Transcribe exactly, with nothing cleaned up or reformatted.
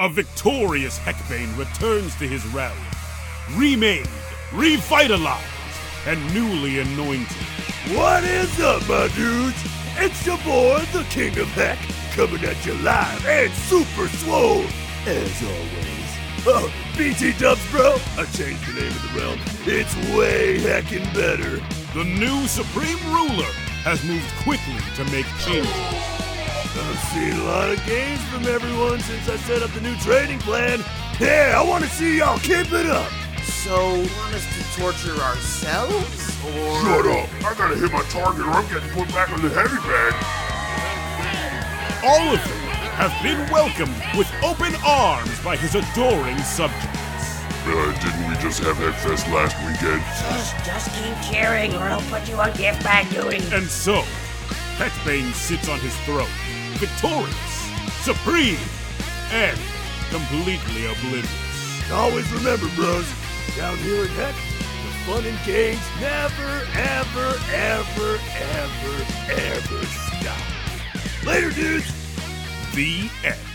A victorious Heckbane returns to his realm, remade, revitalized, and newly anointed. What is up, my dudes? It's your boy, the King of Heck, coming at you live and super swole, as always. Oh, B T Dubs, bro, I changed the name of the realm. It's way heckin' better. The new Supreme Ruler has moved quickly to make changes. I've seen a lot of games from everyone since I set up the new training plan. Yeah, I want to see y'all keep it up. So, you want us to torture ourselves, or...? Shut up! I gotta hit my target or I'm getting put back on the heavy bag. All of them have been welcomed with open arms by his adoring subjects. Uh, didn't we just have Heckfest last weekend? Just, just keep cheering or I'll put you on gift bag duty. And so, Heckbane sits on his throne, victorious, supreme, and completely oblivious. Always remember, bros, down here at Heck, the fun and games never, ever, ever, ever, ever stop. Later, dudes! The end.